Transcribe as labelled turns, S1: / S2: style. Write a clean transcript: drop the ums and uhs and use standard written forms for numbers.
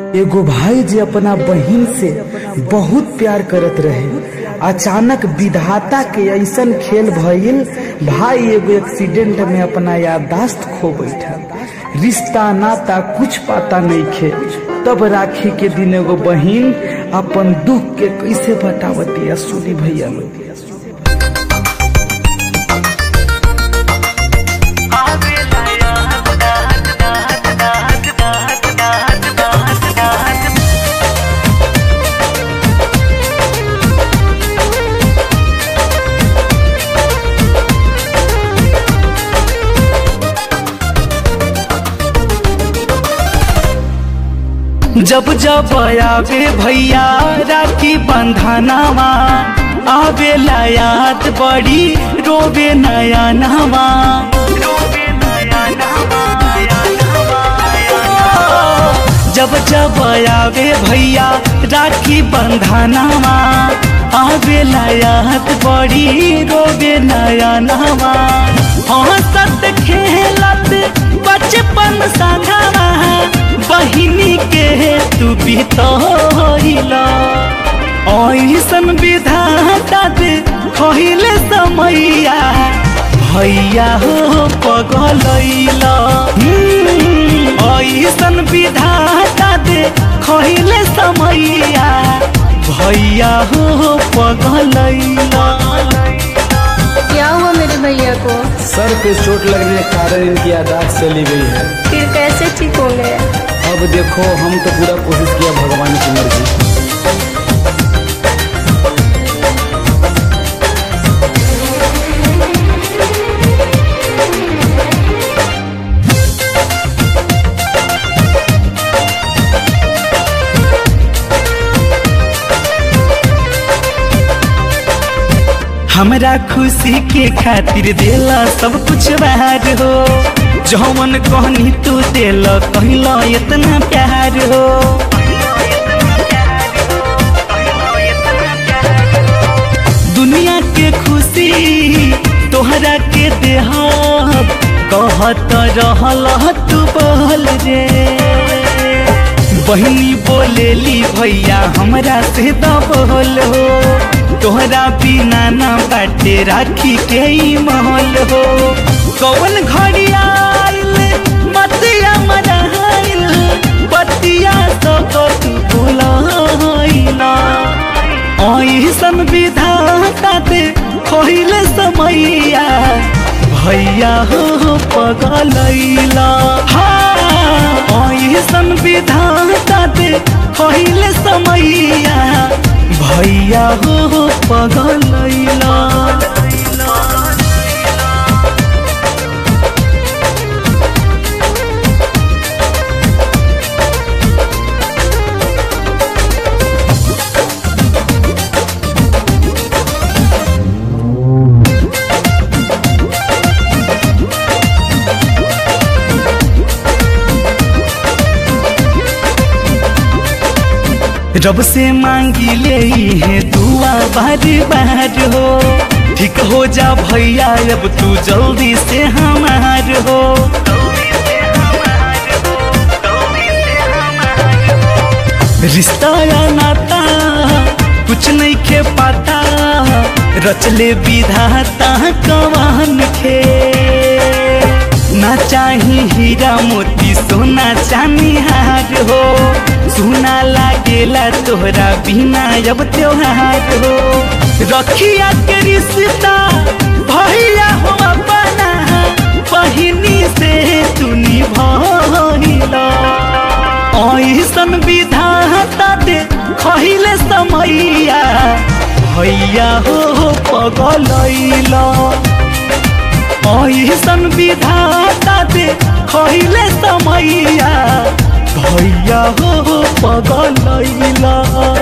S1: एगो भाई जे अपना बहिन से बहुत प्यार करत रहे, अचानक विधाता के ऐसन खेल भइल, भाई एगो एक्सीडेंट में अपना याददाश्त खो बैठा। रिश्ता नाता कुछ पता नहीं खे। तब राखी के दिन एगो बहिन अपन दुख के कैसे बतावती, सुनी भैया लोग।
S2: जब जब आवे भैया राखी बंधनवा, आवेला याद बड़ी रोवे नया नवा। जब जब आवे भैया राखी बंधनवा, आवेला याद बड़ी रोवे नया नवा। हंसत खेलत बचपन संगवा, बहिनी के तू बितैला। ऐसन विधाता दे खहिले समैया, भैया हो पगलैला। ऐसन विधाता दे खहिले समैया, भैया हो पगलैला।
S3: क्या हुआ मेरे भैया को?
S1: सर पे चोट लगने के कारण इनकी याददाश्त चली गई है।
S3: फिर कैसे ठीक होंगे?
S1: अब देखो, हम तो पूरा कोशिश किया, भगवान की मर्जी।
S2: हमरा खुशी के खातिर देला सब कुछ बाहर हो, जौवन कहनी तू देला कहला इतना प्यार हो। दुनिया के खुशी तोहरा के देहब, कहत रहल तू बोल रे। बहिनी बोलेली भैया हमरा से दबोल हो, तोहरा बिना ना बाटे राखी के ही महल हो। कौन घड़ी आइल मतिया मराइल, बतिया सब तू भुलाइला। ऐसन विधाता दे खहिले समैया, भैया हो पगलैला। ऐसन विधाता दे खहिले समैया, भैया हो पगलैला। रब से मांगी ले है दुआ बार बार हो, ठीक हो जा भैया अब तू जल्दी से हमार हो। रिश्ता या नाता कुछ नहीं के पता, रचले विधाता कवान के। ना चाही हीरा मोती सोना चांदी हार हो, सुना लागेला तोहरा बिना अब त्योहार हो। रखिया के रिश्ता भैया हो अपना, बहिनी से तू निभाइला। ऐसन विधाता दे खहिले समैया, भैया हो पगलैला। ऐसन विधाता दे खहिले समैया, भैया हो पगलैला।